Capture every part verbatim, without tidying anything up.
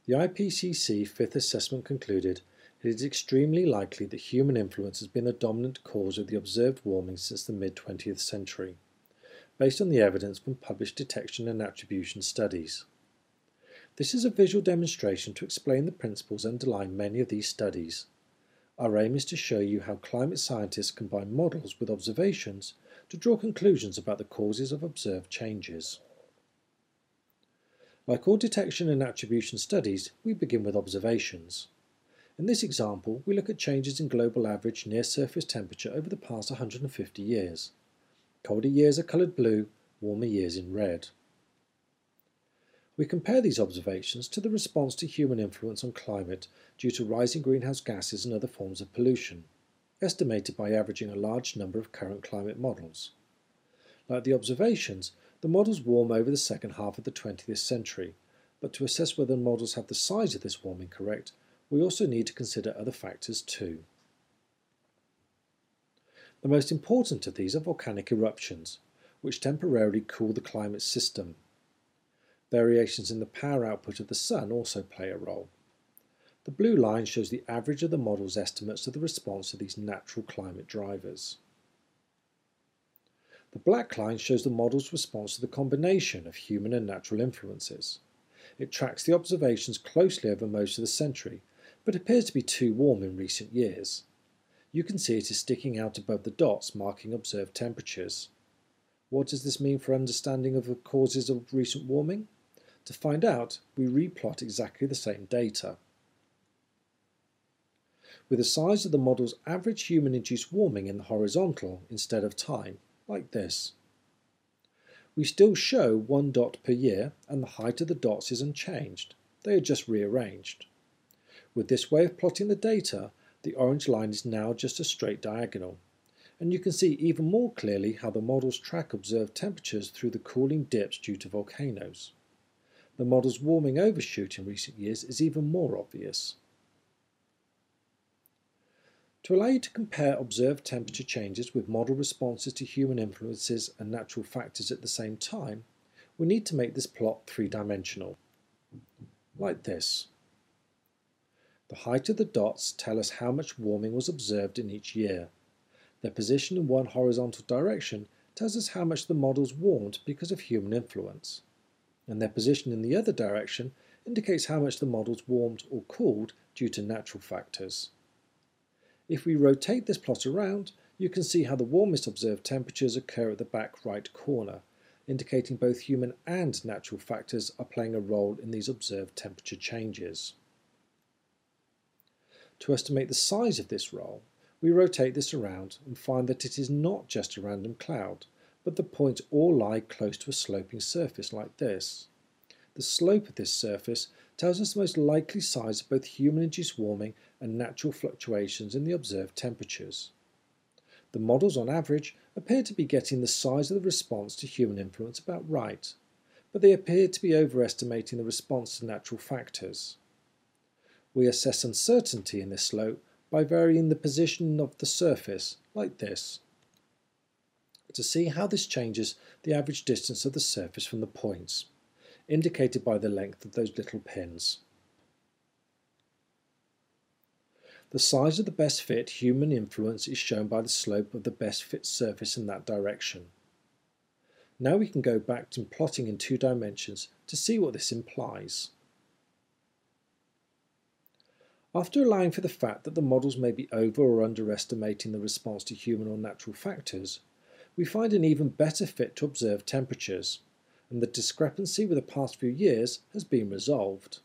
The I P C C Fifth Assessment concluded it is extremely likely that human influence has been the dominant cause of the observed warming since the mid twentieth century, based on the evidence from published detection and attribution studies. This is a visual demonstration to explain the principles underlying many of these studies. Our aim is to show you how climate scientists combine models with observations to draw conclusions about the causes of observed changes. Like all detection and attribution studies, we begin with observations. In this example, we look at changes in global average near-surface temperature over the past one hundred fifty years. Colder years are coloured blue, warmer years in red. We compare these observations to the response to human influence on climate due to rising greenhouse gases and other forms of pollution, estimated by averaging a large number of current climate models. Like the observations, the models warm over the second half of the twentieth century, but to assess whether the models have the size of this warming correct, we also need to consider other factors too. The most important of these are volcanic eruptions, which temporarily cool the climate system. Variations in the power output of the sun also play a role. The blue line shows the average of the model's estimates of the response to these natural climate drivers. The black line shows the model's response to the combination of human and natural influences. It tracks the observations closely over most of the century, but appears to be too warm in recent years. You can see it is sticking out above the dots marking observed temperatures. What does this mean for understanding of the causes of recent warming? To find out, we replot exactly the same data, with the size of the model's average human-induced warming in the horizontal instead of time, like this. We still show one dot per year, and the height of the dots is unchanged. They are just rearranged. With this way of plotting the data, the orange line is now just a straight diagonal, and you can see even more clearly how the models track observed temperatures through the cooling dips due to volcanoes. The model's warming overshoot in recent years is even more obvious. To allow you to compare observed temperature changes with model responses to human influences and natural factors at the same time, we need to make this plot three-dimensional, like this. The height of the dots tell us how much warming was observed in each year. Their position in one horizontal direction tells us how much the models warmed because of human influence, and their position in the other direction indicates how much the models warmed or cooled due to natural factors. If we rotate this plot around, you can see how the warmest observed temperatures occur at the back right corner, indicating both human and natural factors are playing a role in these observed temperature changes. To estimate the size of this role, we rotate this around and find that it is not just a random cloud, but the points all lie close to a sloping surface like this. The slope of this surface tells us the most likely size of both human-induced warming and natural fluctuations in the observed temperatures. The models on average appear to be getting the size of the response to human influence about right, but they appear to be overestimating the response to natural factors. We assess uncertainty in this slope by varying the position of the surface, like this, to see how this changes the average distance of the surface from the points, indicated by the length of those little pins. The size of the best fit human influence is shown by the slope of the best fit surface in that direction. Now we can go back to plotting in two dimensions to see what this implies. After allowing for the fact that the models may be over or underestimating the response to human or natural factors, we find an even better fit to observed temperatures, and the discrepancy with the past few years has been resolved.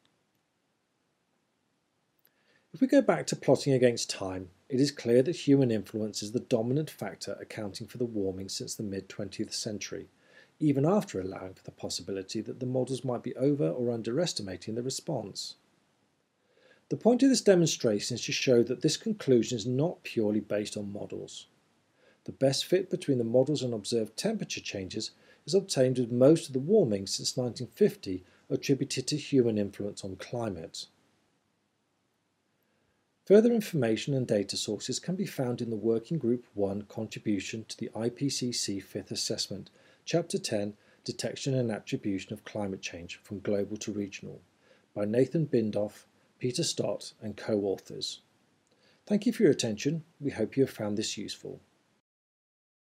If we go back to plotting against time, it is clear that human influence is the dominant factor accounting for the warming since the mid twentieth century, even after allowing for the possibility that the models might be over or underestimating the response. The point of this demonstration is to show that this conclusion is not purely based on models. The best fit between the models and observed temperature changes is obtained with most of the warming since nineteen fifty attributed to human influence on climate. Further information and data sources can be found in the Working Group one contribution to the I P C C Fifth Assessment, Chapter ten, Detection and Attribution of Climate Change from Global to Regional, by Nathan Bindoff, Peter Stott and co-authors. Thank you for your attention. We hope you have found this useful.